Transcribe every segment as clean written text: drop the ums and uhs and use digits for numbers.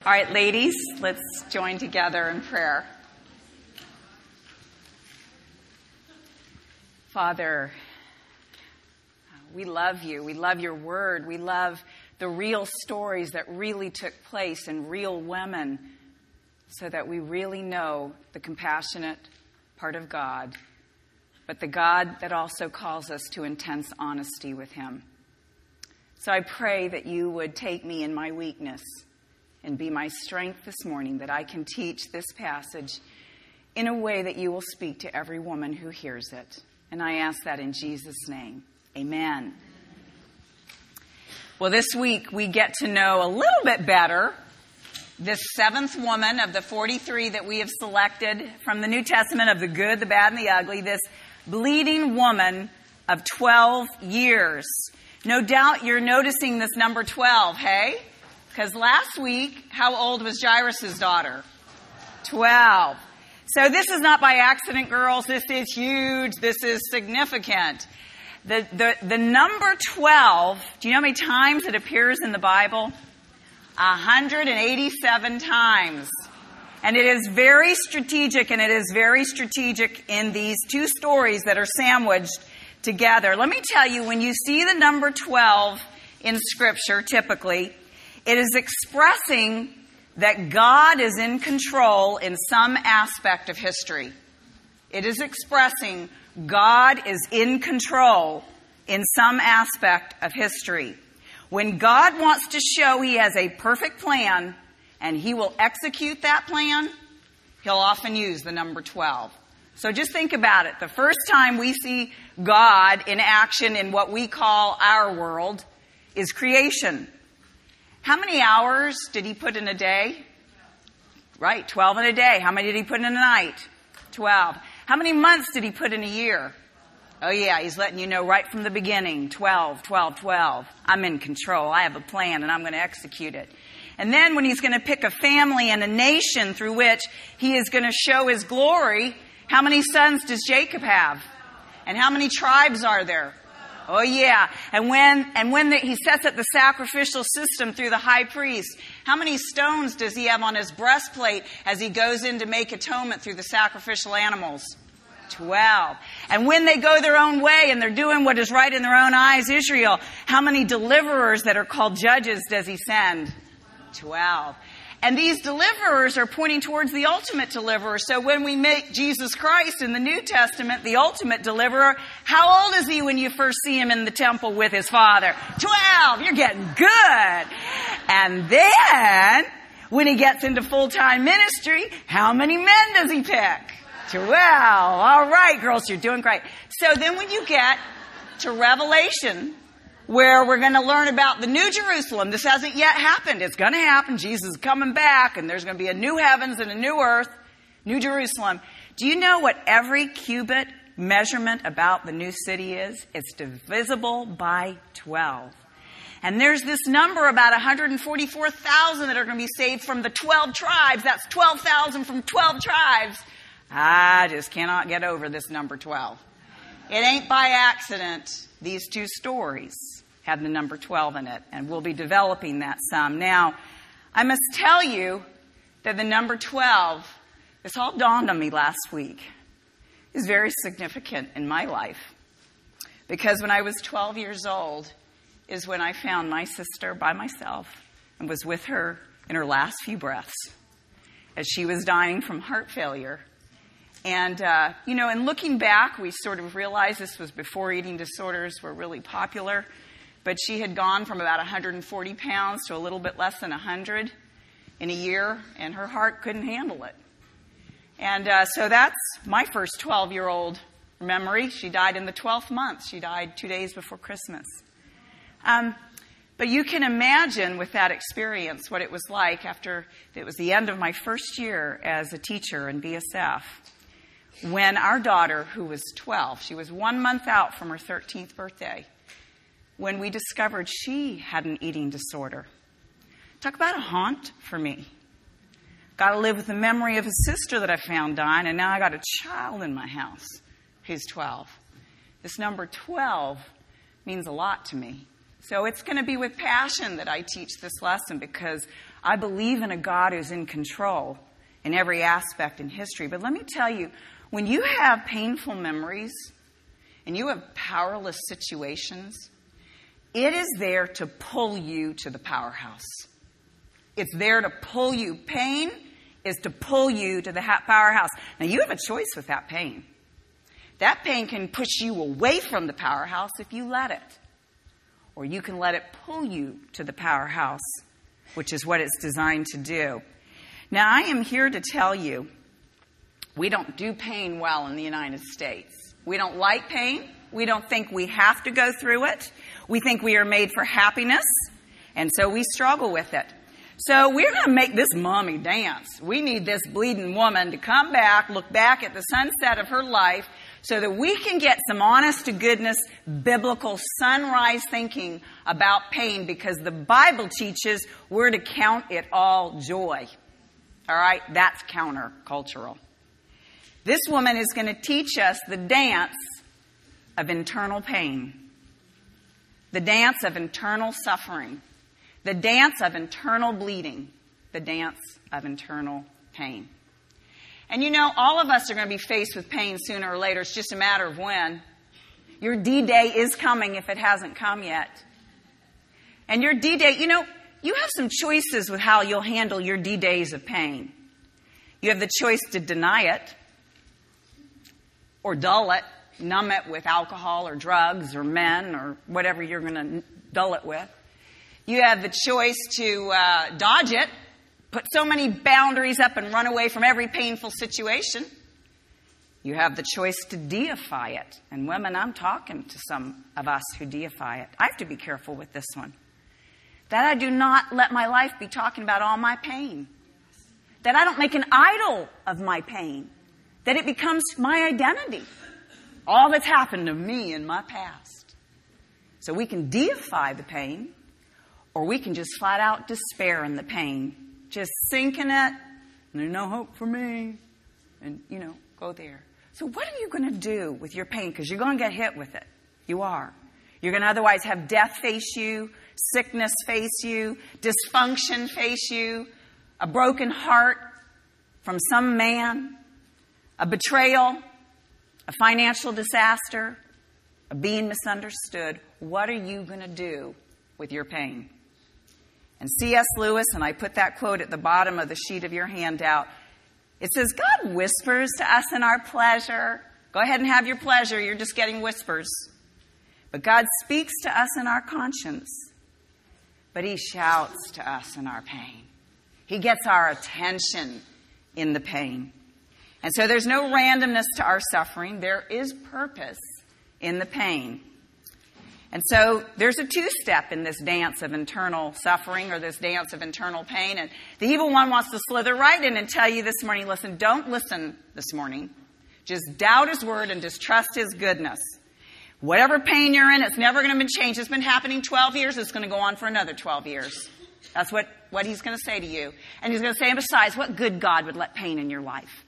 All right, ladies, let's join together in prayer. Father, we love you. We love your word. We love the real stories that really took place in real women so that we really know the compassionate part of God, but the God that also calls us to intense honesty with him. So I pray that you would take me in my weakness and be my strength this morning, that I can teach this passage in a way that you will speak to every woman who hears it. And I ask that in Jesus' name. Amen. Well, this week we get to know a little bit better this seventh woman of the 43 that we have selected from the New Testament of the good, the bad, and the ugly, this bleeding woman of 12 years. No doubt you're noticing this number 12, hey? Because last week, how old was Jairus' daughter? 12. So this is not by accident, girls. This is huge. This is significant. The number 12, do you know how many times it appears in the Bible? 187 times. And it is very strategic, and it is very strategic in these two stories that are sandwiched together. Let me tell you, when you see the number 12 in Scripture, typically, it is expressing that God is in control in some aspect of history. It is expressing God is in control in some aspect of history. When God wants to show he has a perfect plan and he will execute that plan, he'll often use the number 12. So just think about it. The first time we see God in action in what we call our world is creation. How many hours did he put in a day? Right, 12 in a day. How many did he put in a night? 12. How many months did he put in a year? Oh yeah, he's letting you know right from the beginning. 12, 12, 12. I'm in control. I have a plan and I'm going to execute it. And then when he's going to pick a family and a nation through which he is going to show his glory, how many sons does Jacob have? And how many tribes are there? Oh yeah. And when he sets up the sacrificial system through the high priest, how many stones does he have on his breastplate as he goes in to make atonement through the sacrificial animals? 12. And when they go their own way and they're doing what is right in their own eyes, Israel, how many deliverers that are called judges does he send? 12. And these deliverers are pointing towards the ultimate deliverer. So when we meet Jesus Christ in the New Testament, the ultimate deliverer, how old is he when you first see him in the temple with his Father? 12. You're getting good. And then, when he gets into full-time ministry, how many men does he pick? 12. All right, girls, you're doing great. So then when you get to Revelation, where we're going to learn about the New Jerusalem. This hasn't yet happened. It's going to happen. Jesus is coming back, and there's going to be a new heavens and a new earth, New Jerusalem. Do you know what every cubit measurement about the new city is? It's divisible by 12. And there's this number, about 144,000 that are going to be saved from the 12 tribes. That's 12,000 from 12 tribes. I just cannot get over this number 12. It ain't by accident. These two stories had the number 12 in it, and we'll be developing that some. Now, I must tell you that the number 12, this all dawned on me last week, is very significant in my life. Because when I was 12 years old is when I found my sister by myself and was with her in her last few breaths as she was dying from heart failure. And, in looking back, we sort of realized this was before eating disorders were really popular. But she had gone from about 140 pounds to a little bit less than 100 in a year, and her heart couldn't handle it. And so that's my first 12-year-old memory. She died in the 12th month. She died 2 days before Christmas. But you can imagine with that experience what it was like after it was the end of my first year as a teacher in BSF. When our daughter, who was 12, she was 1 month out from her 13th birthday, when we discovered she had an eating disorder. Talk about a haunt for me. Got to live with the memory of a sister that I found dying, and now I got a child in my house who's 12. This number 12 means a lot to me. So it's going to be with passion that I teach this lesson, because I believe in a God who's in control in every aspect in history. But let me tell you, when you have painful memories and you have powerless situations, it is there to pull you to the powerhouse. It's there to pull you. Pain is to pull you to the powerhouse. Now, you have a choice with that pain. That pain can push you away from the powerhouse if you let it. Or you can let it pull you to the powerhouse, which is what it's designed to do. Now, I am here to tell you, we don't do pain well in the United States. We don't like pain. We don't think we have to go through it. We think we are made for happiness, and so we struggle with it. So we're going to make this mommy dance. We need this bleeding woman to come back, look back at the sunset of her life, so that we can get some honest-to-goodness, biblical sunrise thinking about pain, because the Bible teaches we're to count it all joy. All right? That's countercultural. This woman is going to teach us the dance of internal pain, the dance of internal suffering, the dance of internal bleeding, the dance of internal pain. And you know, all of us are going to be faced with pain sooner or later. It's just a matter of when. Your D-Day is coming if it hasn't come yet. And your D-Day, you know, you have some choices with how you'll handle your D-Days of pain. You have the choice to deny it or dull it, numb it with alcohol or drugs or men or whatever you're going to dull it with. You have the choice to dodge it, put so many boundaries up and run away from every painful situation. You have the choice to deify it. And women, I'm talking to some of us who deify it. I have to be careful with this one. That I do not let my life be talking about all my pain. That I don't make an idol of my pain. That it becomes my identity. All that's happened to me in my past. So we can deify the pain, or we can just flat out despair in the pain. Just sink in it, there's no hope for me, and, you know, go there. So what are you going to do with your pain? Because you're going to get hit with it. You are. You're going to otherwise have death face you, sickness face you, dysfunction face you, a broken heart from some man, a betrayal, a financial disaster, a being misunderstood. What are you going to do with your pain? And C.S. Lewis, and I put that quote at the bottom of the sheet of your handout, it says, God whispers to us in our pleasure. Go ahead and have your pleasure. You're just getting whispers. But God speaks to us in our conscience. But He shouts to us in our pain. He gets our attention in the pain. And so there's no randomness to our suffering. There is purpose in the pain. And so there's a two-step in this dance of internal suffering, or this dance of internal pain. And the evil one wants to slither right in and tell you this morning, listen, don't listen this morning. Just doubt His word and distrust His goodness. Whatever pain you're in, it's never going to be changed. It's been happening 12 years. It's going to go on for another 12 years. That's what He's going to say to you. And He's going to say, and besides, what good God would let pain in your life?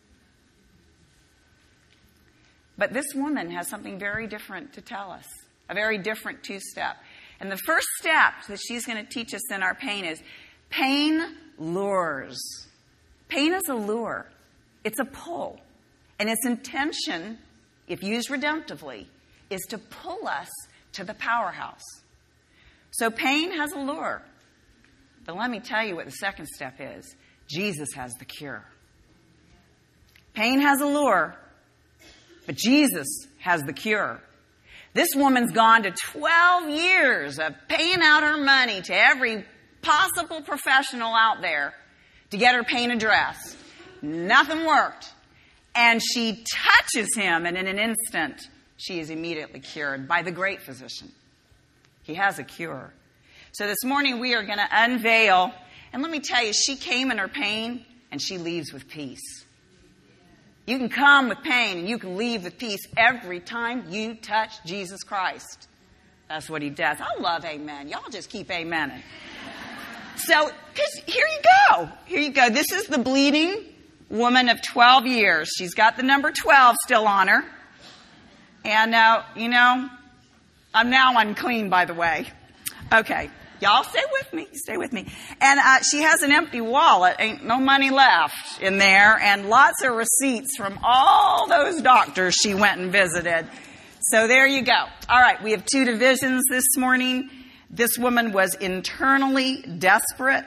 But this woman has something very different to tell us. A very different two-step. And the first step that she's going to teach us in our pain is pain lures. Pain is a lure. It's a pull. And its intention, if used redemptively, is to pull us to the powerhouse. So pain has a lure. But let me tell you what the second step is. Jesus has the cure. Pain has a lure, but Jesus has the cure. This woman's gone to 12 years of paying out her money to every possible professional out there to get her pain addressed. Nothing worked. And she touches him, and in an instant, she is immediately cured by the great physician. He has a cure. So this morning we are going to unveil, and let me tell you, she came in her pain, and she leaves with peace. You can come with pain and you can leave with peace every time you touch Jesus Christ. That's what He does. I love amen. Y'all just keep amening. So, here you go. Here you go. This is the bleeding woman of 12 years. She's got the number 12 still on her. And, you know, I'm now unclean, by the way. Okay. Y'all stay with me. Stay with me. And she has an empty wallet. Ain't no money left in there. And lots of receipts from all those doctors she went and visited. So there you go. All right, we have two divisions this morning. This woman was internally desperate.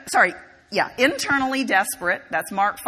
Internally desperate. That's Mark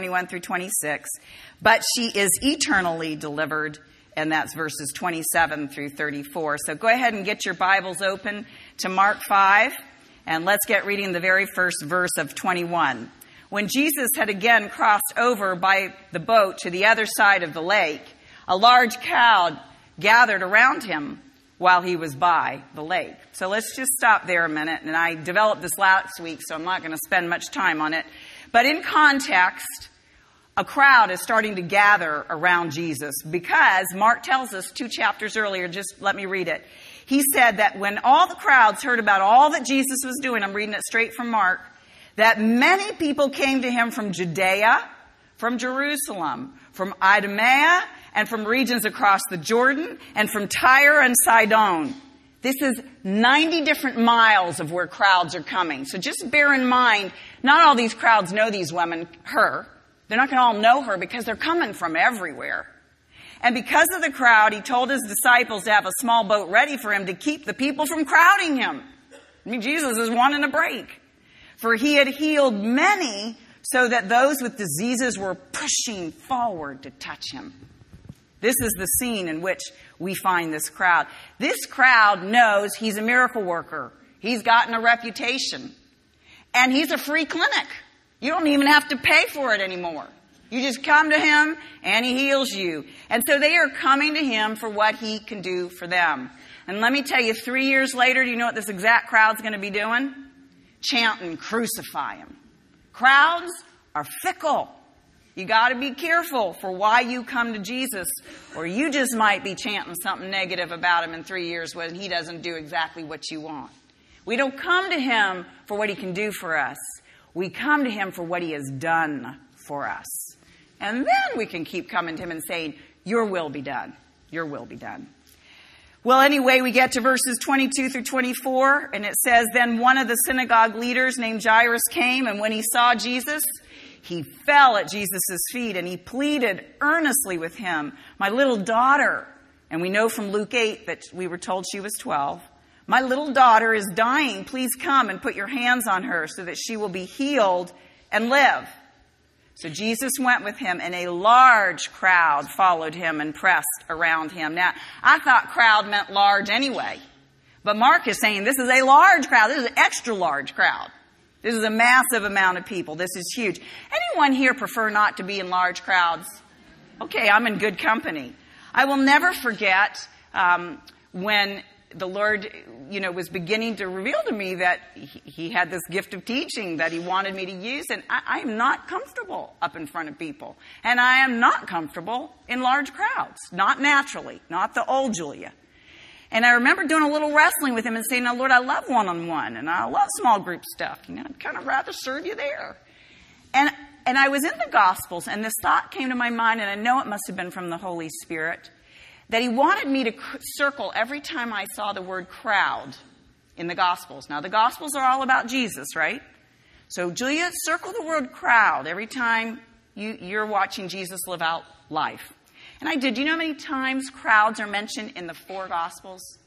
5:21-26. But she is eternally delivered. And that's verses 27 through 34. So go ahead and get your Bibles open to Mark 5. And let's get reading the very first verse of 21. When Jesus had again crossed over by the boat to the other side of the lake, a large crowd gathered around him while he was by the lake. So let's just stop there a minute. And I developed this last week, so I'm not going to spend much time on it. But in context, a crowd is starting to gather around Jesus because Mark tells us 2 chapters earlier, just let me read it. He said that when all the crowds heard about all that Jesus was doing, I'm reading it straight from Mark, that many people came to him from Judea, from Jerusalem, from Idumea, and from regions across the Jordan, and from Tyre and Sidon. This is 90 different miles of where crowds are coming. So just bear in mind, not all these crowds know these women, her. They're not going to all know her because they're coming from everywhere. And because of the crowd, he told his disciples to have a small boat ready for him to keep the people from crowding him. I mean, Jesus is wanting a break. For he had healed many so that those with diseases were pushing forward to touch him. This is the scene in which we find this crowd. This crowd knows he's a miracle worker. He's gotten a reputation. And he's a free clinic. You don't even have to pay for it anymore. You just come to him and he heals you. And so they are coming to him for what he can do for them. And let me tell you, 3 years later, do you know what this exact crowd's going to be doing? Chanting, crucify him. Crowds are fickle. You got to be careful for why you come to Jesus, or you just might be chanting something negative about him in 3 years when he doesn't do exactly what you want. We don't come to him for what he can do for us. We come to him for what he has done for us. And then we can keep coming to him and saying, your will be done. Your will be done. Well, anyway, we get to verses 22 through 24, and it says, then one of the synagogue leaders named Jairus came, and when he saw Jesus, he fell at Jesus' feet, and he pleaded earnestly with him, my little daughter, and we know from Luke 8 that we were told she was 12, my little daughter is dying. Please come and put your hands on her so that she will be healed and live. So Jesus went with him, and a large crowd followed him and pressed around him. Now, I thought crowd meant large anyway. But Mark is saying this is a large crowd. This is an extra large crowd. This is a massive amount of people. This is huge. Anyone here prefer not to be in large crowds? Okay, I'm in good company. I will never forget when the Lord, was beginning to reveal to me that he had this gift of teaching that he wanted me to use. And I am not comfortable up in front of people. And I am not comfortable in large crowds. Not naturally. Not the old Julia. And I remember doing a little wrestling with him and saying, now, Lord, I love one-on-one. And I love small group stuff. I'd kind of rather serve you there. And I was in the Gospels, and this thought came to my mind, and I know it must have been from the Holy Spirit, that he wanted me to circle every time I saw the word crowd in the Gospels. Now, the Gospels are all about Jesus, right? So, Julia, circle the word crowd every time you're watching Jesus live out life. And I did. Do you know how many times crowds are mentioned in the 4 Gospels?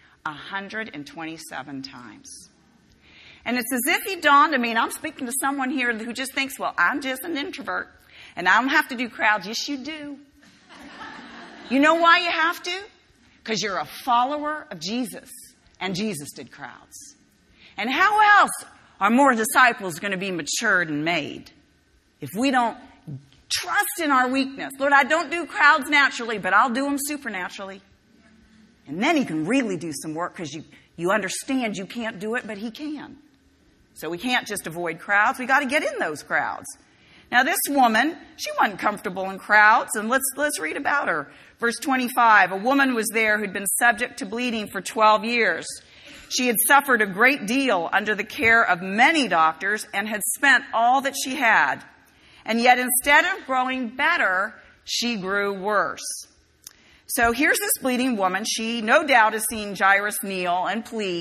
127 times. And it's as if he dawned on me, and I'm speaking to someone here who just thinks, well, I'm just an introvert, and I don't have to do crowds. Yes, you do. You know why you have to? Because you're a follower of Jesus. And Jesus did crowds. And how else are more disciples going to be matured and made? If we don't trust in our weakness. Lord, I don't do crowds naturally, but I'll do them supernaturally. And then he can really do some work because you understand you can't do it, but he can. So we can't just avoid crowds. We got to get in those crowds. Now, this woman, she wasn't comfortable in crowds, and let's read about her. Verse 25, a woman was there who'd been subject to bleeding for 12 years. She had suffered a great deal under the care of many doctors and had spent all that she had. And yet, instead of growing better, she grew worse. So here's this bleeding woman. She, no doubt, has seen Jairus kneel and plead,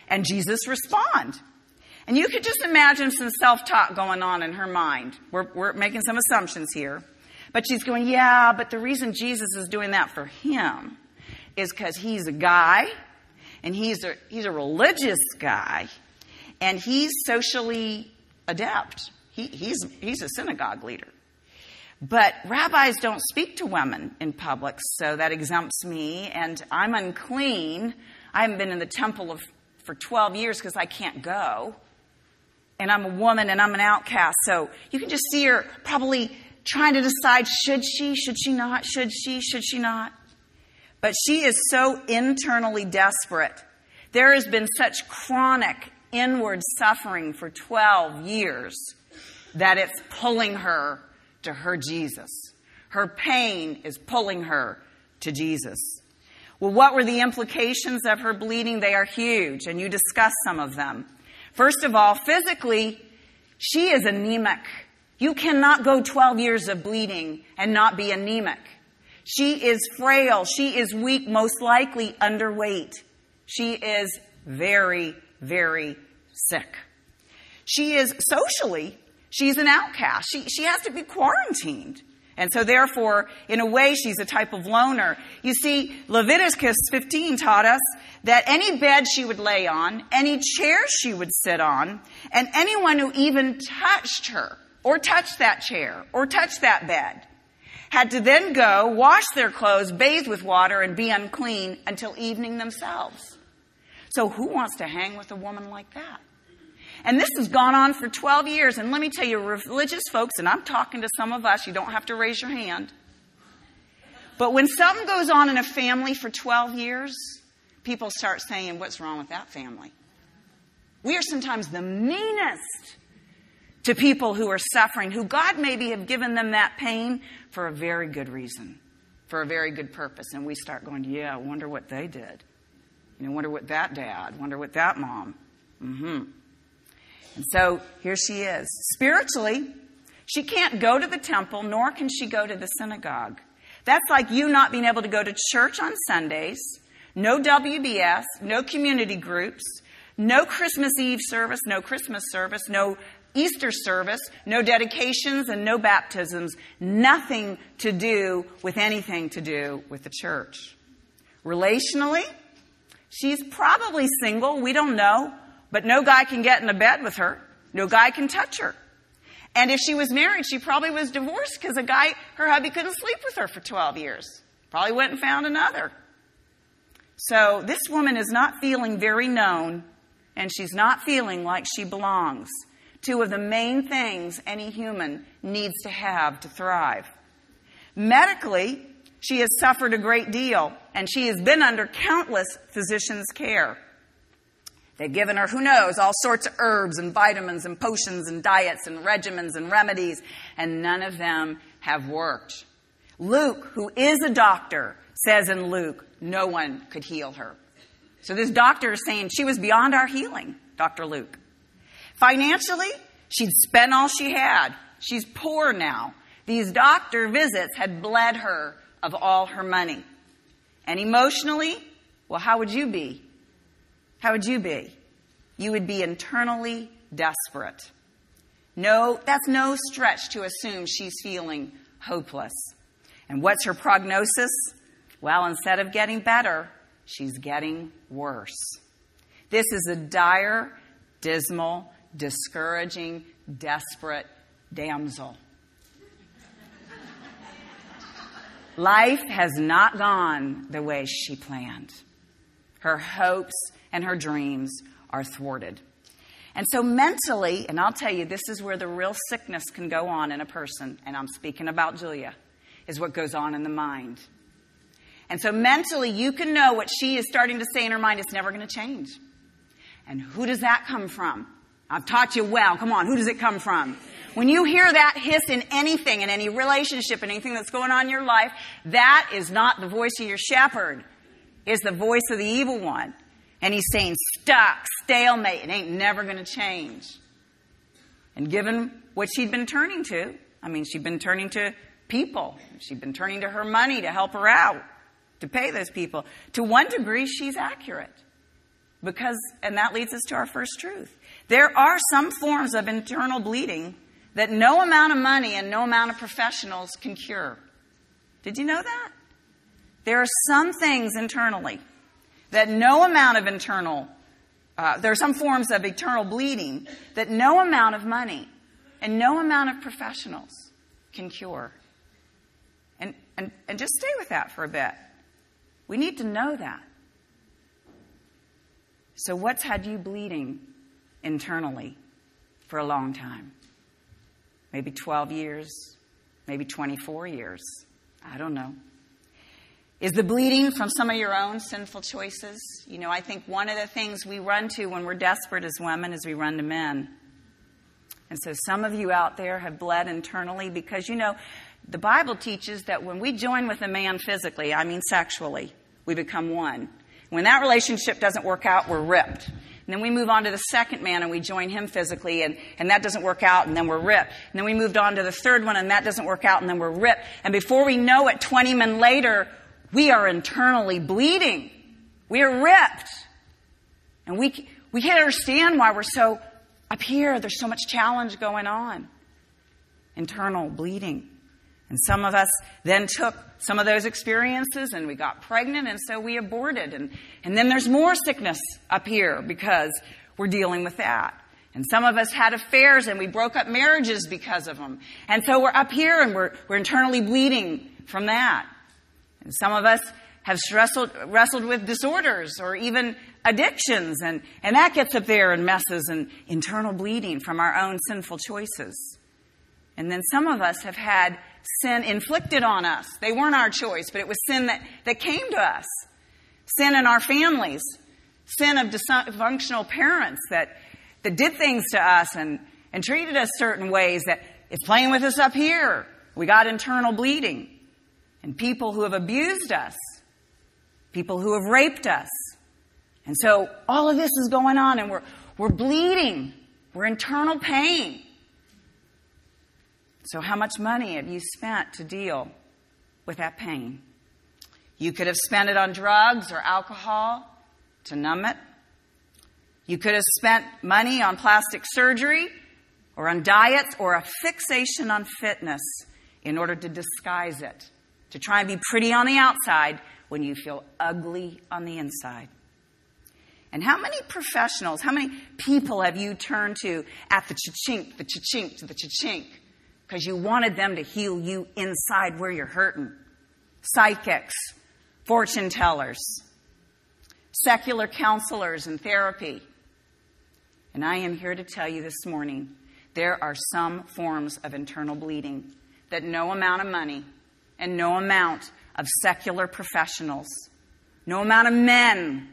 and Jesus respond. And you could just imagine some self-talk going on in her mind. We're making some assumptions here. But she's going, yeah, but the reason Jesus is doing that for him is because he's a guy, and he's a religious guy, and he's socially adept. He's a synagogue leader. But rabbis don't speak to women in public, so that exempts me, and I'm unclean. I haven't been in the temple for 12 years because I can't go. And I'm a woman, and I'm an outcast. So you can just see her probably trying to decide, should she not, should she not? But she is so internally desperate. There has been such chronic inward suffering for 12 years that it's pulling her to her Jesus. Her pain is pulling her to Jesus. Well, what were the implications of her bleeding? They are huge, and you discussed some of them. First of all, physically, she is anemic. You cannot go 12 years of bleeding and not be anemic. She is frail. She is weak, most likely underweight. She is very, very sick. She is socially, she's an outcast. She has to be quarantined. And so therefore, in a way, she's a type of loner. You see, Leviticus 15 taught us that any bed she would lay on, any chair she would sit on, and anyone who even touched her, or touched that chair, or touched that bed, had to then go, wash their clothes, bathe with water, and be unclean until evening themselves. So who wants to hang with a woman like that? And this has gone on for 12 years. And let me tell you, religious folks, and I'm talking to some of us, you don't have to raise your hand. But when something goes on in a family for 12 years, people start saying, what's wrong with that family? We are sometimes the meanest to people who are suffering, who God maybe have given them that pain for a very good reason, for a very good purpose. And we start going, yeah, I wonder what they did. You know, wonder what that dad, wonder what that mom. And so here she is. Spiritually, she can't go to the temple, nor can she go to the synagogue. That's like you not being able to go to church on Sundays, no WBS, no community groups, no Christmas Eve service, no Christmas service, no Easter service, no dedications, and no baptisms. Nothing to do with anything to do with the church. Relationally, she's probably single. We don't know. But no guy can get in a bed with her. No guy can touch her. And if she was married, she probably was divorced because her hubby couldn't sleep with her for 12 years. Probably went and found another. So this woman is not feeling very known, and she's not feeling like she belongs. Two of the main things any human needs to have to thrive. Medically, she has suffered a great deal, and she has been under countless physicians' care. They've given her, who knows, all sorts of herbs and vitamins and potions and diets and regimens and remedies, and none of them have worked. Luke, who is a doctor, says in Luke, no one could heal her. So this doctor is saying she was beyond our healing, Dr. Luke. Financially, she'd spent all she had. She's poor now. These doctor visits had bled her of all her money. And emotionally, well, how would you be? How would you be? You would be internally desperate. No, that's no stretch to assume she's feeling hopeless. And what's her prognosis? Well, instead of getting better, she's getting worse. This is a dire, dismal, discouraging, desperate damsel. Life has not gone the way she planned. Her hopes and her dreams are thwarted. And so mentally, and I'll tell you, this is where the real sickness can go on in a person, and I'm speaking about Julia, is what goes on in the mind. And so mentally, you can know what she is starting to say in her mind, it's never going to change. And who does that come from? I've taught you well. Come on, who does it come from? When you hear that hiss in anything, in any relationship, in anything that's going on in your life, that is not the voice of your shepherd. It's the voice of the evil one. And he's saying, stuck, stalemate, it ain't never going to change. And given what she'd been turning to, she'd been turning to people. She'd been turning to her money to help her out, to pay those people. To one degree, she's accurate. And that leads us to our first truth. There are some forms of internal bleeding that no amount of money and no amount of professionals can cure. Did you know that? There are some things internally that no amount of there are some forms of internal bleeding that no amount of money and no amount of professionals can cure. And just stay with that for a bit. We need to know that. So what's had you bleeding internally for a long time? Maybe 12 years, maybe 24 years. I don't know. Is the bleeding from some of your own sinful choices? You know, I think one of the things we run to when we're desperate as women is we run to men. And so some of you out there have bled internally because, you know, the Bible teaches that when we join with a man physically, I mean sexually, we become one. When that relationship doesn't work out, we're ripped. And then we move on to the second man and we join him physically and that doesn't work out and then we're ripped. And then we moved on to the third one and that doesn't work out and then we're ripped. And before we know it, 20 men later, we are internally bleeding. We are ripped. And we can't understand why we're so up here. There's so much challenge going on. Internal bleeding. And some of us then took some of those experiences and we got pregnant and so we aborted. And then there's more sickness up here because we're dealing with that. And some of us had affairs and we broke up marriages because of them. And so we're up here and we're internally bleeding from that. And some of us have wrestled with disorders or even addictions. And that gets up there and messes and internal bleeding from our own sinful choices. And then some of us have had sin inflicted on us. They weren't our choice, but it was sin that came to us. Sin in our families. Sin of dysfunctional parents that did things to us and treated us certain ways that it's playing with us up here. We got internal bleeding. And people who have abused us. People who have raped us. And so all of this is going on and we're bleeding. We're internal pain. So how much money have you spent to deal with that pain? You could have spent it on drugs or alcohol to numb it. You could have spent money on plastic surgery or on diets or a fixation on fitness in order to disguise it, to try and be pretty on the outside when you feel ugly on the inside. And how many professionals, how many people have you turned to at the cha-chink, the cha-chink, to the cha-chink? Because you wanted them to heal you inside where you're hurting. Psychics, fortune tellers, secular counselors and therapy. And I am here to tell you this morning, there are some forms of internal bleeding that no amount of money and no amount of secular professionals, no amount of men,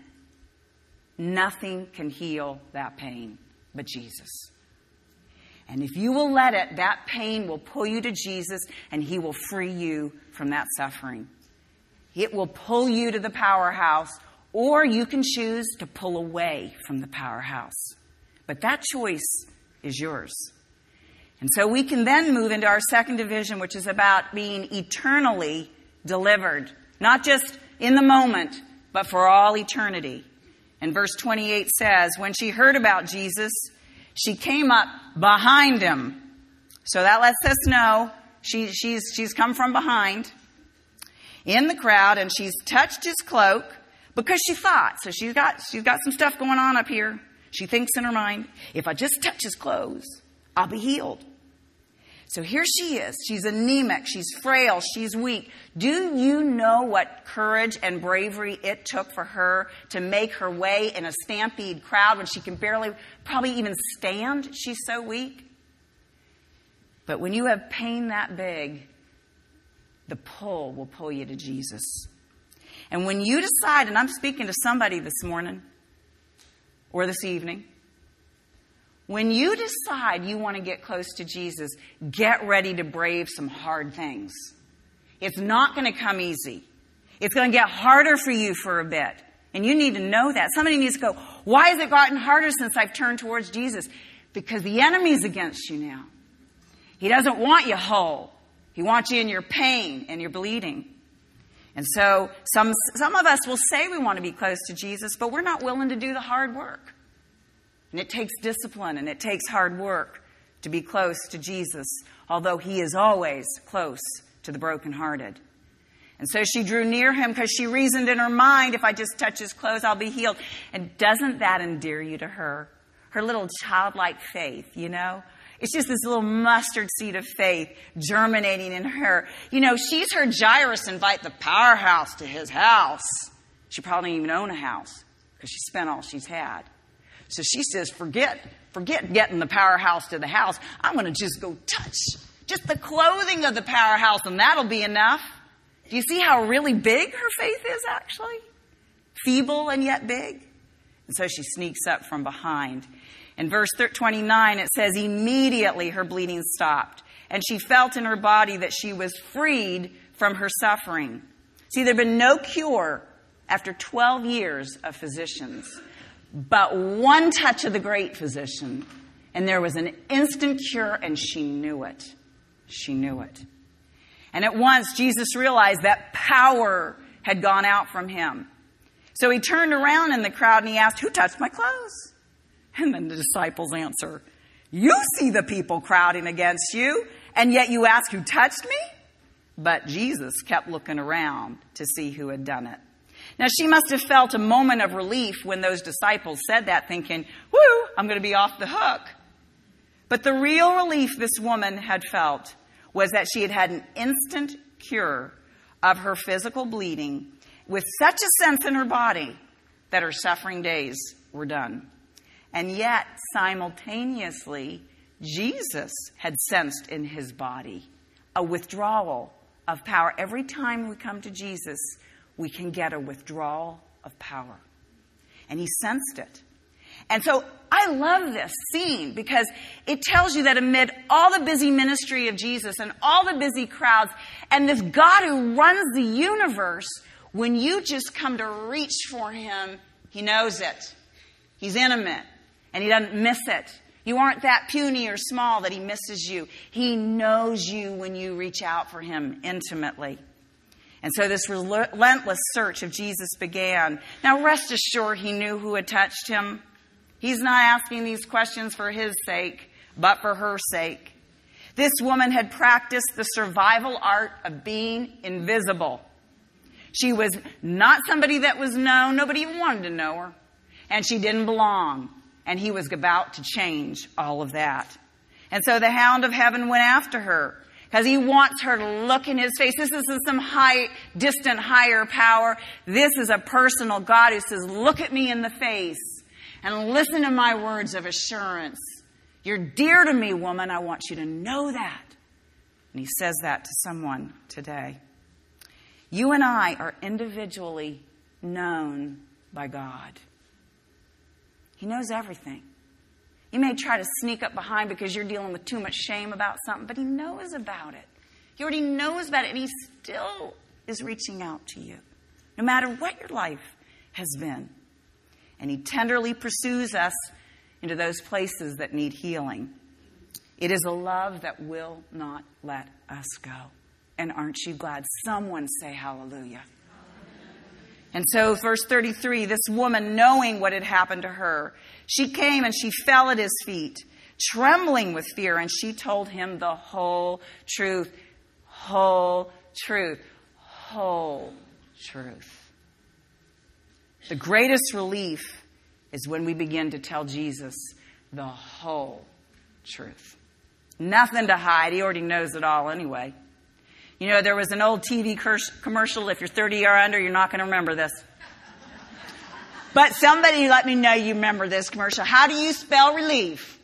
nothing can heal that pain but Jesus. And if you will let it, that pain will pull you to Jesus and He will free you from that suffering. It will pull you to the powerhouse, or you can choose to pull away from the powerhouse. But that choice is yours. And so we can then move into our second division, which is about being eternally delivered. Not just in the moment, but for all eternity. And verse 28 says, when she heard about Jesus, she came up behind him. So that lets us know she's come from behind in the crowd and she's touched his cloak because she thought. So she's got some stuff going on up here. She thinks in her mind, if I just touch his clothes, I'll be healed. So here she is. She's anemic. She's frail. She's weak. Do you know what courage and bravery it took for her to make her way in a stampede crowd when she can barely, probably even stand? She's so weak. But when you have pain that big, the pull will pull you to Jesus. And when you decide, and I'm speaking to somebody this morning or this evening, when you decide you want to get close to Jesus, get ready to brave some hard things. It's not going to come easy. It's going to get harder for you for a bit. And you need to know that. Somebody needs to go, why has it gotten harder since I've turned towards Jesus? Because the enemy's against you now. He doesn't want you whole. He wants you in your pain and your bleeding. And so some of us will say we want to be close to Jesus, but we're not willing to do the hard work. And it takes discipline and it takes hard work to be close to Jesus, although he is always close to the brokenhearted. And so she drew near him because she reasoned in her mind, if I just touch his clothes, I'll be healed. And doesn't that endear you to her? Her little childlike faith, you know? It's just this little mustard seed of faith germinating in her. You know, she's heard Jairus invite the powerhouse to his house. She probably didn't even own a house because she spent all she's had. So she says, forget getting the powerhouse to the house. I'm going to just go touch just the clothing of the powerhouse, and that'll be enough. Do you see how really big her faith is, actually? Feeble and yet big. And so she sneaks up from behind. In verse 29, it says, immediately her bleeding stopped, and she felt in her body that she was freed from her suffering. See, there had been no cure after 12 years of physicians, but one touch of the great physician, and there was an instant cure, and she knew it. She knew it. And at once, Jesus realized that power had gone out from him. So he turned around in the crowd and he asked, who touched my clothes? And then the disciples answer, you see the people crowding against you, and yet you ask who touched me? But Jesus kept looking around to see who had done it. Now, she must have felt a moment of relief when those disciples said that, thinking, whoo, I'm going to be off the hook. But the real relief this woman had felt was that she had had an instant cure of her physical bleeding with such a sense in her body that her suffering days were done. And yet, simultaneously, Jesus had sensed in his body a withdrawal of power. Every time we come to Jesus, we can get a withdrawal of power. And he sensed it. And so I love this scene because it tells you that amid all the busy ministry of Jesus and all the busy crowds and this God who runs the universe, when you just come to reach for him, he knows it. He's intimate and he doesn't miss it. You aren't that puny or small that he misses you. He knows you when you reach out for him intimately. And so this relentless search of Jesus began. Now rest assured he knew who had touched him. He's not asking these questions for his sake, but for her sake. This woman had practiced the survival art of being invisible. She was not somebody that was known. Nobody even wanted to know her. And she didn't belong. And he was about to change all of that. And so the hound of heaven went after her because he wants her to look in his face. This isn't some distant higher power. This is a personal God who says, look at me in the face. And listen to my words of assurance. You're dear to me, woman. I want you to know that. And he says that to someone today. You and I are individually known by God. He knows everything. You may try to sneak up behind because you're dealing with too much shame about something, but he knows about it. He already knows about it, and he still is reaching out to you, no matter what your life has been. And he tenderly pursues us into those places that need healing. It is a love that will not let us go. And aren't you glad? Someone say hallelujah. And so verse 33, this woman, knowing what had happened to her, she came and she fell at his feet, trembling with fear, and she told him the whole truth. Whole truth. Whole truth. The greatest relief is when we begin to tell Jesus the whole truth. Nothing to hide. He already knows it all anyway. You know, there was an old TV commercial. If you're 30 or under, you're not going to remember this. But somebody let me know you remember this commercial. How do you spell relief?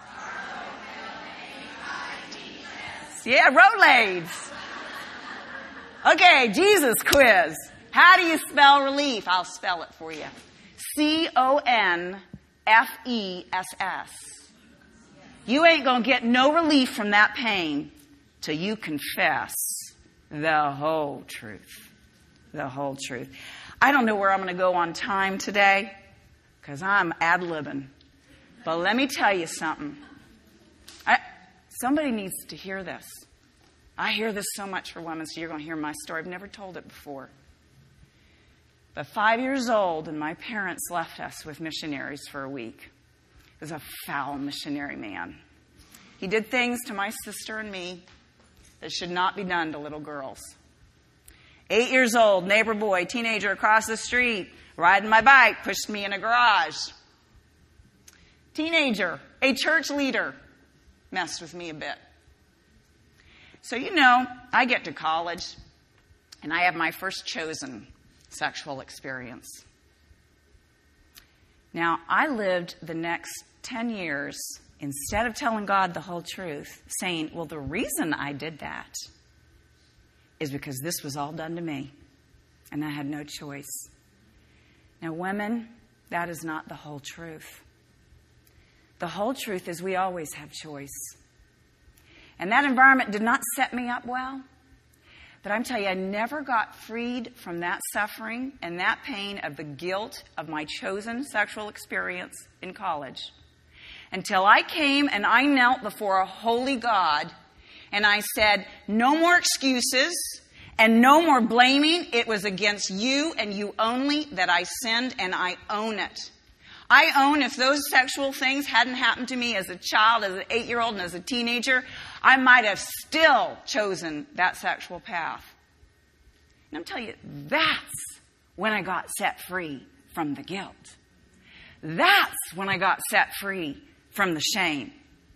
Yeah, Rolaids. Okay, Jesus quiz. How do you spell relief? I'll spell it for you. Confess. You ain't going to get no relief from that pain till you confess the whole truth. The whole truth. I don't know where I'm going to go on time today because I'm ad-libbing. But let me tell you something. Somebody needs to hear this. I hear this so much for women, so you're going to hear my story. I've never told it before. But 5 years old, and my parents left us with missionaries for a week. He was a foul missionary man. He did things to my sister and me that should not be done to little girls. 8 years old, neighbor boy, teenager across the street, riding my bike, pushed me in a garage. Teenager, a church leader, messed with me a bit. So, I get to college, and I have my first chosen sexual experience. Now, I lived the next 10 years, instead of telling God the whole truth, saying, well, the reason I did that is because this was all done to me, and I had no choice. Now, women, that is not the whole truth. The whole truth is we always have choice. And that environment did not set me up well. But I'm telling you, I never got freed from that suffering and that pain of the guilt of my chosen sexual experience in college until I came and I knelt before a holy God and I said, no more excuses and no more blaming. It was against you and you only that I sinned, and I own it. I own if those sexual things hadn't happened to me as a child, as an 8-year-old, and as a teenager, I might have still chosen that sexual path. And I'm telling you, that's when I got set free from the guilt. That's when I got set free from the shame.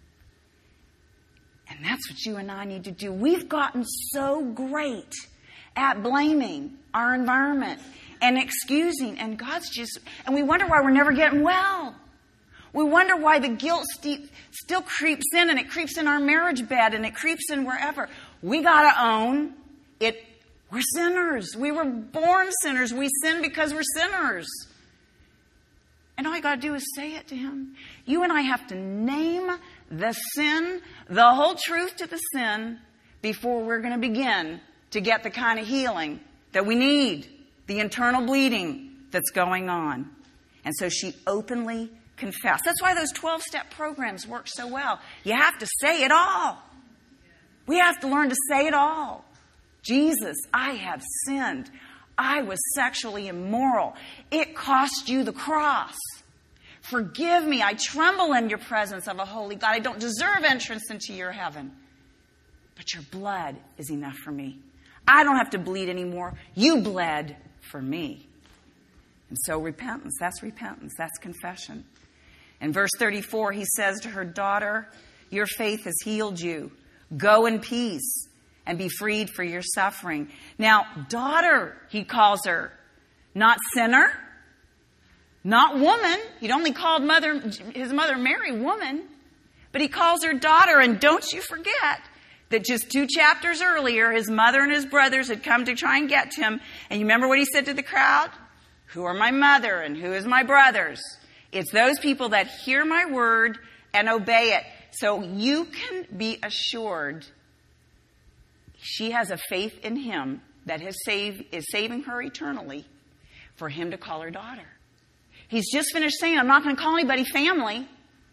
And that's what you and I need to do. We've gotten so great at blaming our environment and excusing, and and we wonder why we're never getting well. We wonder why the guilt still creeps in, and it creeps in our marriage bed, and it creeps in wherever. We got to own it. We're sinners. We were born sinners. We sin because we're sinners. And all you got to do is say it to Him. You and I have to name the sin, the whole truth to the sin, before we're going to begin to get the kind of healing that we need. The internal bleeding that's going on. And so she openly confessed. That's why those 12-step programs work so well. You have to say it all. We have to learn to say it all. Jesus, I have sinned. I was sexually immoral. It cost you the cross. Forgive me. I tremble in your presence of a holy God. I don't deserve entrance into your heaven. But your blood is enough for me. I don't have to bleed anymore. You bled for me. And so repentance, that's confession. In verse 34, he says to her, daughter, your faith has healed you. Go in peace and be freed for your suffering. Now, daughter, he calls her, not sinner, not woman. He'd only called his mother Mary woman, but he calls her daughter. And don't you forget that just 2 chapters earlier, his mother and his brothers had come to try and get to him. And you remember what he said to the crowd? Who are my mother and who is my brothers? It's those people that hear my word and obey it. So you can be assured she has a faith in him that is saving her eternally for him to call her daughter. He's just finished saying, I'm not going to call anybody family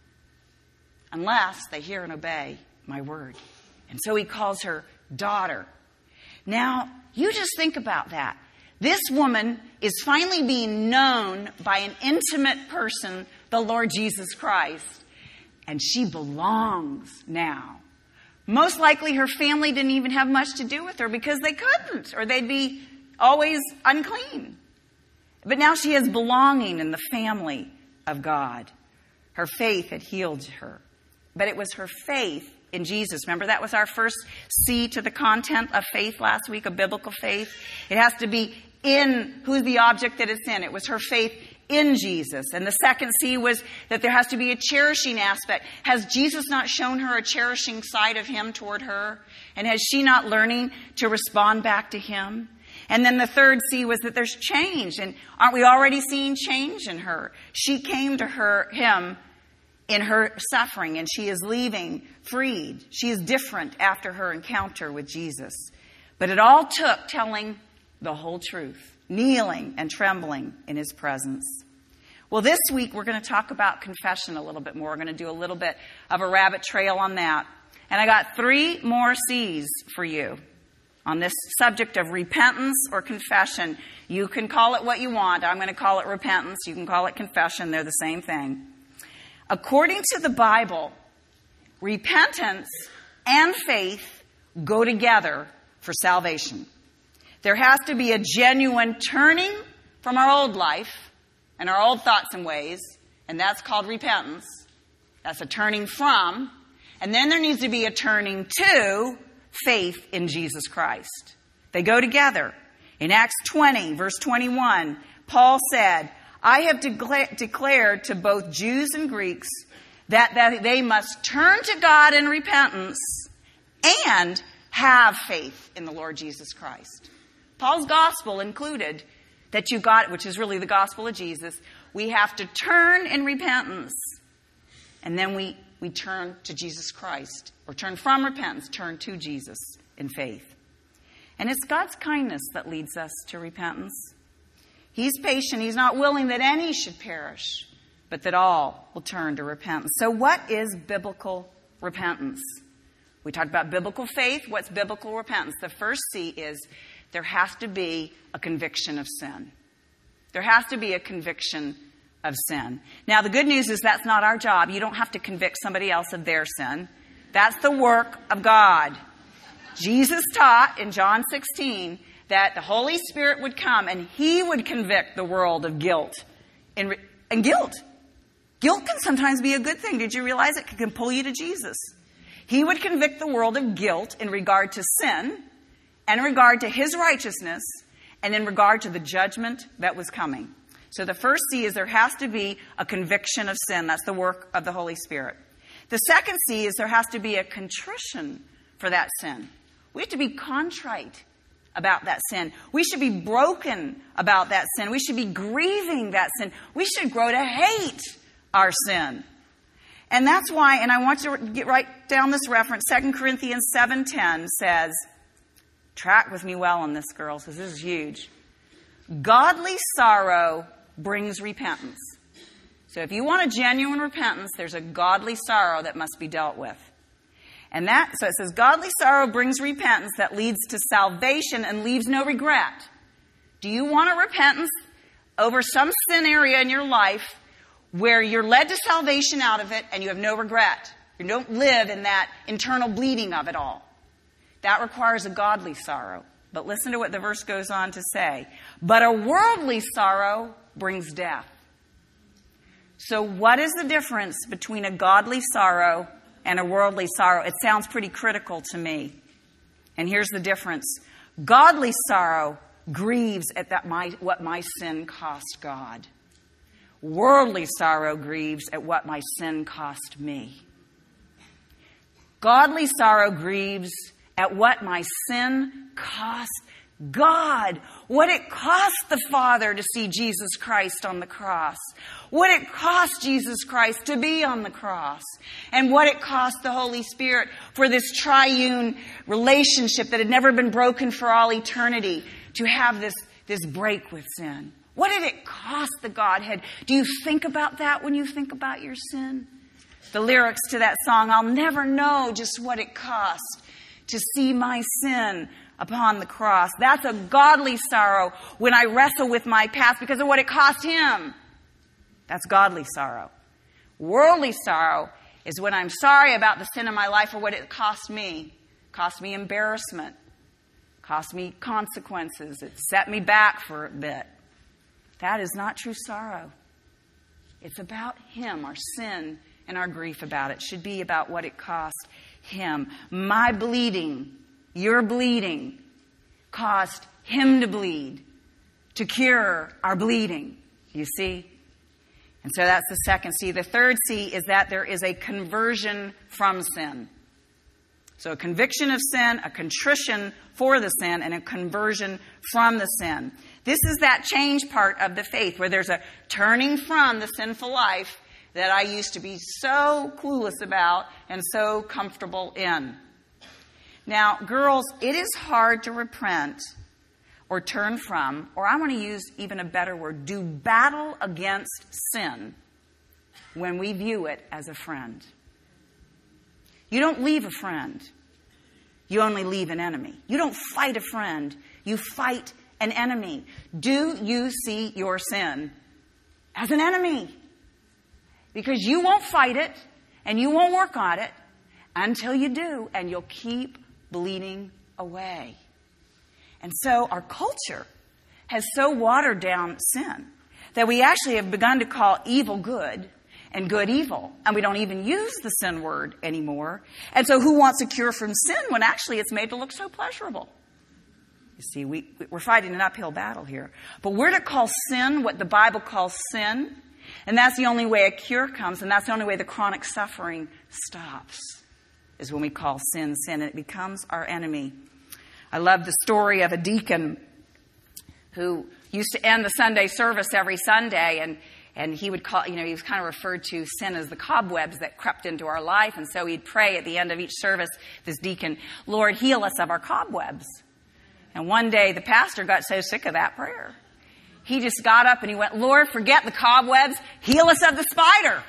unless they hear and obey my word. And so he calls her daughter. Now, you just think about that. This woman is finally being known by an intimate person, the Lord Jesus Christ. And she belongs now. Most likely her family didn't even have much to do with her because they couldn't, or they'd be always unclean. But now she has belonging in the family of God. Her faith had healed her. But it was her faith in Jesus. Remember, that was our first C to the content of faith last week, of biblical faith. It has to be in who's the object that it's in. It was her faith in Jesus. And the second C was that there has to be a cherishing aspect. Has Jesus not shown her a cherishing side of him toward her? And has she not learning to respond back to him? And then the third C was that there's change. And aren't we already seeing change in her? She came to him in her suffering, and she is leaving freed. She is different after her encounter with Jesus. But it all took telling the whole truth, kneeling and trembling in his presence. Well, this week we're going to talk about confession a little bit more. We're going to do a little bit of a rabbit trail on that. And I got 3 more C's for you. on this subject of repentance or confession. You can call it what you want. I'm going to call it repentance. You can call it confession. They're the same thing. According to the Bible, repentance and faith go together for salvation. There has to be a genuine turning from our old life and our old thoughts and ways, and that's called repentance. That's a turning from. And then there needs to be a turning to faith in Jesus Christ. They go together. In Acts 20, verse 21, Paul said, I have declared to both Jews and Greeks that they must turn to God in repentance and have faith in the Lord Jesus Christ. Paul's gospel included that you got, which is really the gospel of Jesus, we have to turn in repentance. And then we turn to Jesus Christ. Or turn from repentance, turn to Jesus in faith. And it's God's kindness that leads us to repentance. He's patient. He's not willing that any should perish, but that all will turn to repentance. So what is biblical repentance? We talked about biblical faith. What's biblical repentance? The first C is there has to be a conviction of sin. There has to be a conviction of sin. Now, the good news is that's not our job. You don't have to convict somebody else of their sin. That's the work of God. Jesus taught in John 16 that the Holy Spirit would come and He would convict the world of guilt. And guilt. Guilt can sometimes be a good thing. Did you realize it can pull you to Jesus? He would convict the world of guilt in regard to sin, and in regard to His righteousness, and in regard to the judgment that was coming. So the first C is there has to be a conviction of sin. That's the work of the Holy Spirit. The second C is there has to be a contrition for that sin. We have to be contrite about that sin. We should be broken about that sin. We should be grieving that sin. We should grow to hate our sin. And that's why, and I want you to write down this reference, 2 Corinthians 7:10 says, track with me well on this, girls, because this is huge. Godly sorrow brings repentance. So if you want a genuine repentance, there's a godly sorrow that must be dealt with. And so it says, godly sorrow brings repentance that leads to salvation and leaves no regret. Do you want a repentance over some sin area in your life where you're led to salvation out of it and you have no regret? You don't live in that internal bleeding of it all. That requires a godly sorrow. But listen to what the verse goes on to say. But a worldly sorrow brings death. So what is the difference between a godly sorrow and a worldly sorrow? It sounds pretty critical to me. And here's the difference. Godly sorrow grieves at what my sin cost God. Worldly sorrow grieves at what my sin cost me. Godly sorrow grieves at what my sin cost God. What it cost the Father to see Jesus Christ on the cross. What it cost Jesus Christ to be on the cross. And what it cost the Holy Spirit for this triune relationship that had never been broken for all eternity to have this break with sin. What did it cost the Godhead? Do you think about that when you think about your sin? The lyrics to that song, I'll never know just what it cost to see my sin upon the cross. That's a godly sorrow when I wrestle with my past because of what it cost Him. That's godly sorrow. Worldly sorrow is when I'm sorry about the sin in my life or what it cost me. It cost me embarrassment. It cost me consequences. It set me back for a bit. That is not true sorrow. It's about Him, our sin, and our grief about it. It should be about what it cost Him. My bleeding, your bleeding, caused Him to bleed, to cure our bleeding. You see? And so that's the second C. The third C is that there is a conversion from sin. So a conviction of sin, a contrition for the sin, and a conversion from the sin. This is that change part of the faith where there's a turning from the sinful life that I used to be so clueless about and so comfortable in. Now, girls, it is hard to repent or turn from, or I want to use even a better word, do battle against sin when we view it as a friend. You don't leave a friend. you only leave an enemy. You don't fight a friend. You fight an enemy. Do you see your sin as an enemy? Because you won't fight it and you won't work on it until you do, and you'll keep bleeding away. And so our culture has so watered down sin that we actually have begun to call evil good and good evil. And we don't even use the sin word anymore. And so who wants a cure from sin when actually it's made to look so pleasurable? You see, we're fighting an uphill battle here. But we're to call sin what the Bible calls sin. And that's the only way a cure comes. And that's the only way the chronic suffering stops, is when we call sin sin. And it becomes our enemy. I love the story of a deacon who used to end the Sunday service every Sunday, and he would call, he was kind of referred to sin as the cobwebs that crept into our life. And so he'd pray at the end of each service, this deacon, Lord, heal us of our cobwebs. And one day the pastor got so sick of that prayer. He just got up and he went, Lord, forget the cobwebs, heal us of the spider.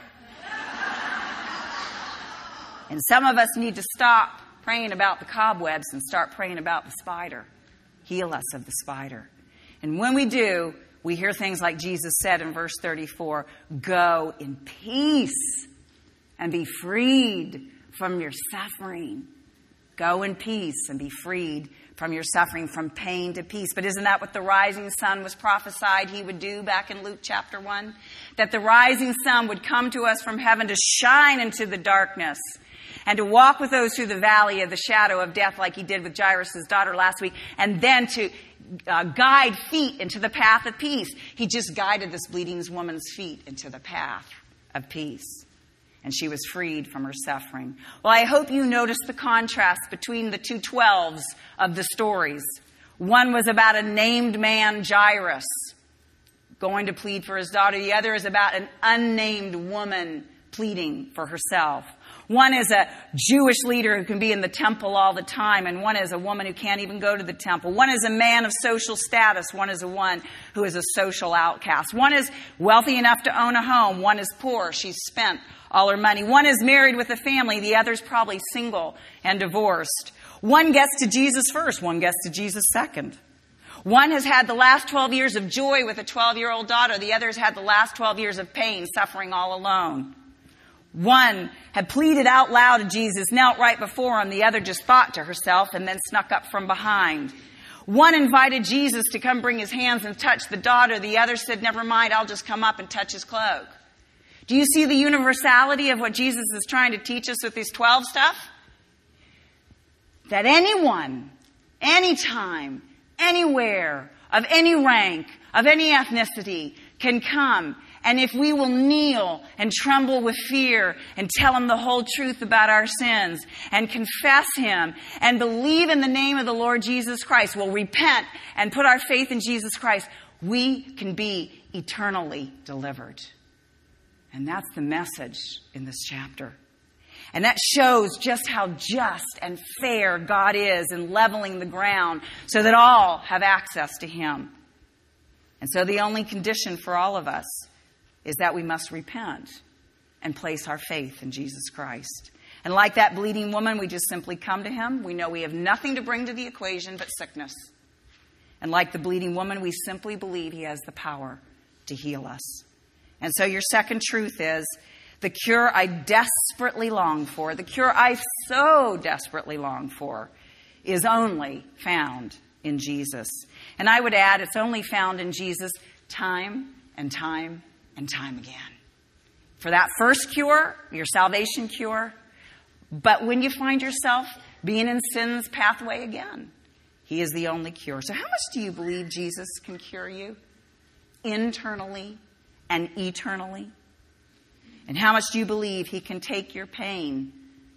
And some of us need to stop praying about the cobwebs and start praying about the spider. Heal us of the spider. And when we do, we hear things like Jesus said in verse 34, go in peace and be freed from your suffering. Go in peace and be freed from your suffering, from pain to peace. But isn't that what the rising sun was prophesied he would do back in Luke chapter 1? That the rising sun would come to us from heaven to shine into the darkness and to walk with those through the valley of the shadow of death like he did with Jairus' daughter last week, and then to guide feet into the path of peace. He just guided this bleeding woman's feet into the path of peace. And she was freed from her suffering. Well, I hope you noticed the contrast between the two 12s of the stories. One was about a named man, Jairus, going to plead for his daughter. The other is about an unnamed woman pleading for herself. One is a Jewish leader who can be in the temple all the time, and one is a woman who can't even go to the temple. One is a man of social status. One is one who is a social outcast. One is wealthy enough to own a home. One is poor. She's spent all her money. One is married with a family. The other's probably single and divorced. One gets to Jesus first. One gets to Jesus second. One has had the last 12 years of joy with a 12-year-old daughter. The other's had the last 12 years of pain, suffering all alone. One had pleaded out loud to Jesus, knelt right before him. The other just thought to herself and then snuck up from behind. One invited Jesus to come bring his hands and touch the daughter. The other said, never mind, I'll just come up and touch his cloak. Do you see the universality of what Jesus is trying to teach us with these 12 stuff? That anyone, anytime, anywhere, of any rank, of any ethnicity, can come. And if we will kneel and tremble with fear and tell him the whole truth about our sins and confess him and believe in the name of the Lord Jesus Christ, will repent and put our faith in Jesus Christ, we can be eternally delivered. And that's the message in this chapter. And that shows just how just and fair God is in leveling the ground so that all have access to him. And so the only condition for all of us is that we must repent and place our faith in Jesus Christ. And like that bleeding woman, we just simply come to him. We know we have nothing to bring to the equation but sickness. And like the bleeding woman, we simply believe he has the power to heal us. And so your second truth is, the cure I desperately long for, the cure I so desperately long for, is only found in Jesus. And I would add, it's only found in Jesus time and time and time again. For that first cure, your salvation cure, but when you find yourself being in sin's pathway again, he is the only cure. So how much do you believe Jesus can cure you? Internally and eternally? And how much do you believe he can take your pain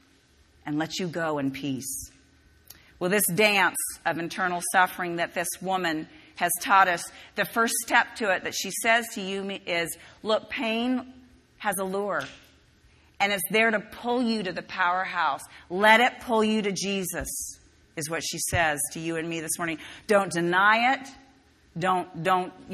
and let you go in peace? Well, this dance of internal suffering that this woman has taught us, the first step to it that she says to you is, look, pain has a lure. And it's there to pull you to the powerhouse. Let it pull you to Jesus, is what she says to you and me this morning. Don't deny it. Don't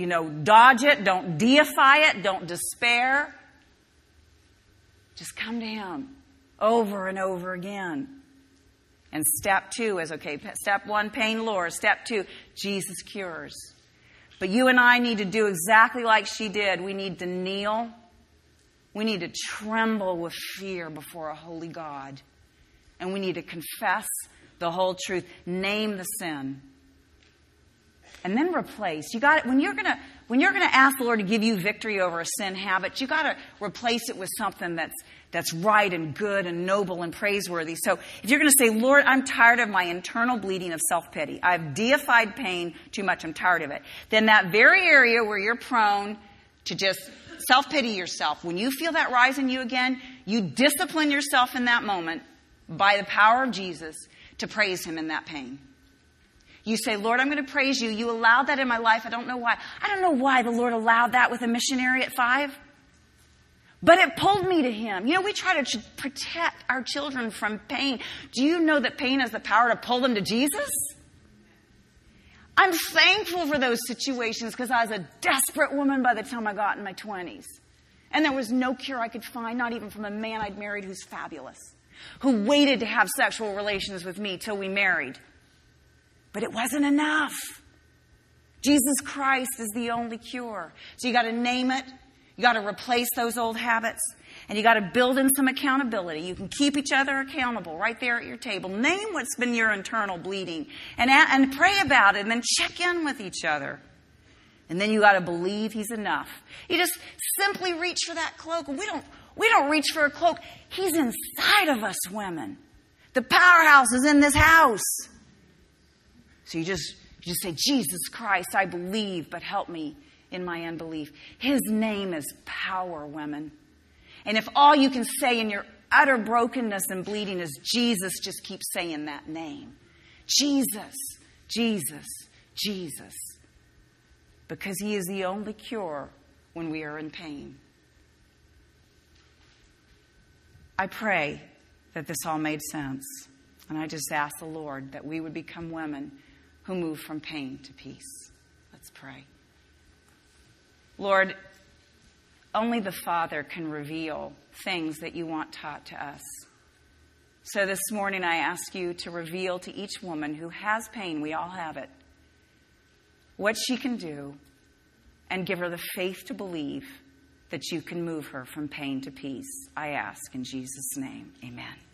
dodge it. Don't deify it. Don't despair. Just come to him over and over again And step 2 is, okay, step 1, pain lowers. Step 2, Jesus cures. But you and I need to do exactly like she did. We need to kneel. We need to tremble with fear before a holy God. And we need to confess the whole truth. Name the sin. And then replace. You got it. When you're gonna ask the Lord to give you victory over a sin habit, you got to replace it with something that's right and good and noble and praiseworthy. So if you're going to say, Lord, I'm tired of my internal bleeding of self-pity. I've deified pain too much. I'm tired of it. Then that very area where you're prone to just self-pity yourself, when you feel that rise in you again, you discipline yourself in that moment by the power of Jesus to praise him in that pain. You say, Lord, I'm going to praise you. You allowed that in my life. I don't know why. I don't know why the Lord allowed that with a missionary at 5. But it pulled me to him. You know, we try to protect our children from pain. Do you know that pain has the power to pull them to Jesus? I'm thankful for those situations because I was a desperate woman by the time I got in my 20s. And there was no cure I could find, not even from a man I'd married who's fabulous, who waited to have sexual relations with me till we married. But it wasn't enough. Jesus Christ is the only cure. So you got to name it. You got to replace those old habits. And you got to build in some accountability. You can keep each other accountable right there at your table. Name what's been your internal bleeding. And pray about it. And then check in with each other. And then you got to believe he's enough. You just simply reach for that cloak. We don't reach for a cloak. He's inside of us women. The powerhouse is in this house. So you just say, Jesus Christ, I believe, but help me in my unbelief. His name is power, women. And if all you can say in your utter brokenness and bleeding is Jesus, just keep saying that name. Jesus, Jesus, Jesus. Because he is the only cure when we are in pain. I pray that this all made sense. And I just ask the Lord that we would become women who move from pain to peace. Let's pray. Lord, only the Father can reveal things that you want taught to us. So this morning I ask you to reveal to each woman who has pain, we all have it, what she can do, and give her the faith to believe that you can move her from pain to peace. I ask in Jesus' name, amen.